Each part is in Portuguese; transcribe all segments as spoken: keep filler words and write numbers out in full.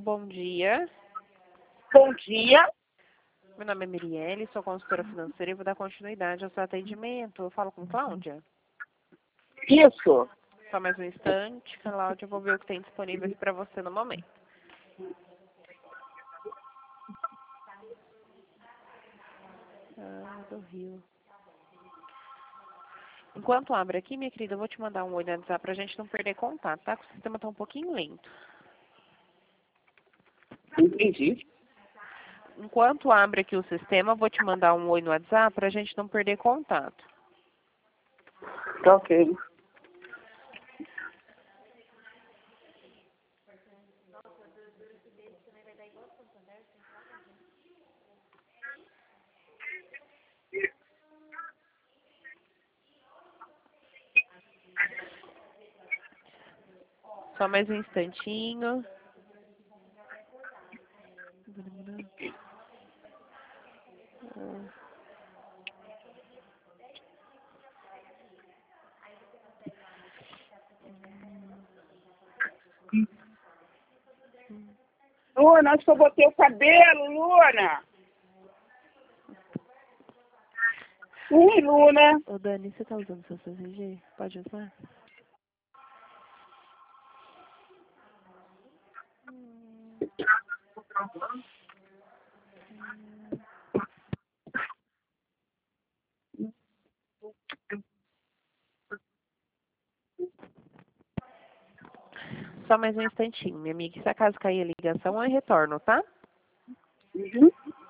bom dia. Bom dia. Meu nome é Mirielle, sou consultora financeira e vou dar continuidade ao seu atendimento. Eu falo com Cláudia? Isso. Só mais um instante, Cláudia, eu vou ver o que tem disponível aqui para você no momento. Ah, do Rio. Enquanto abre aqui, minha querida, eu vou te mandar um oi no WhatsApp pra gente não perder contato, tá? Porque o sistema tá um pouquinho lento. Entendi. Enquanto abre aqui o sistema, eu vou te mandar um oi no WhatsApp pra gente não perder contato. Tá ok. Só mais um instantinho. Luna, acho que eu botei o cabelo, Luna. Ui, Luna. Ô, Dani, você tá usando seu C C G? Pode usar? Só mais um instantinho, minha amiga. Se acaso cair a ligação, eu retorno, tá? Uhum.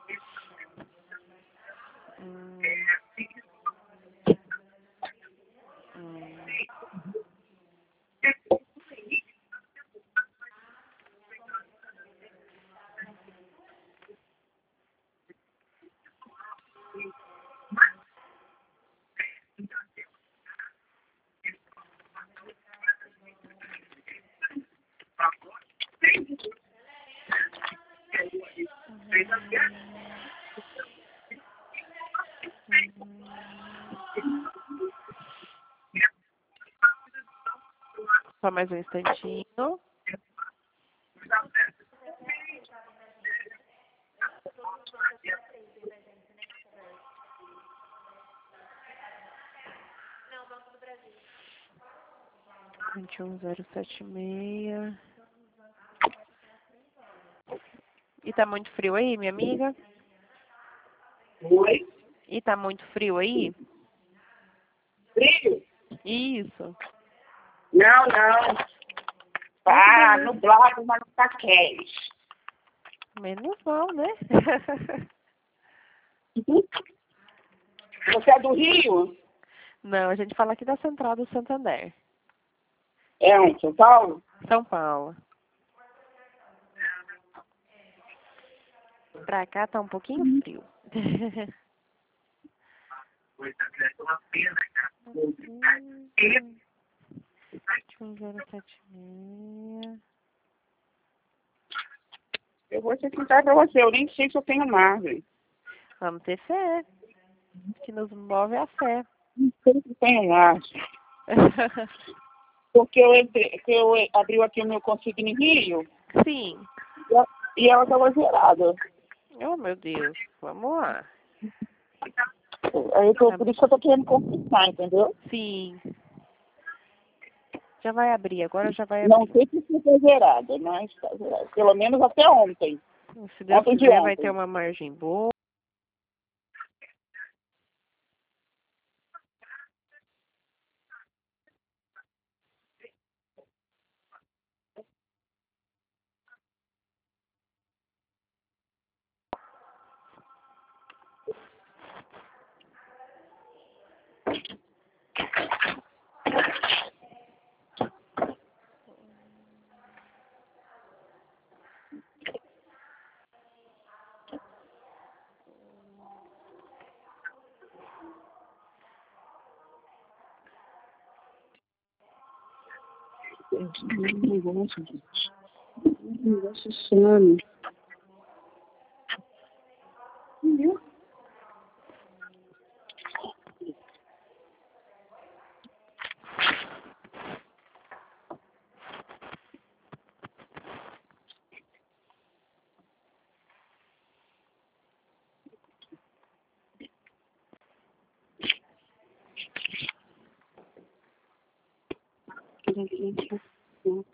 Hum. Hum. Só mais um instantinho. vinte e um zero sete seis. E tá muito frio aí, minha amiga? Oi. E tá muito frio aí? Frio? Isso. Não, não. Tá nublado, mas não tá quente. Menos mal, né? Uhum. Você é do Rio? Não, a gente fala aqui da Central do Santander. É onde? São Paulo? São Paulo. Pra cá tá um pouquinho frio. um zero sete seis. Eu vou te explicar pra você. Eu nem sei se eu tenho margem. Vamos ter fé. O que nos move é a fé. Não sei se tenho margem. Porque eu, entrei, que eu abriu aqui o meu consigno em Rio Sim. e ela estava zerada. Oh, meu Deus. Vamos lá. Aí eu tô, por isso que eu tô querendo confirmar, entendeu? Sim. Já vai abrir, agora já vai Não abrir. sei se fica zerada, mas tá zerada. Pelo menos até ontem. Se Deus Ontem de quiser, vai ter ontem. uma margem boa. Negócio, gente. Negócio sano. Entendeu? vinte e cinco.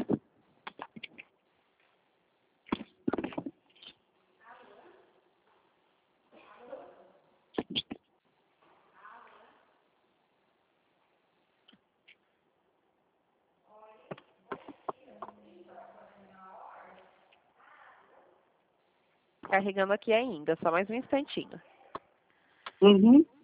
Carregando aqui ainda, só mais um instantinho. Uhum.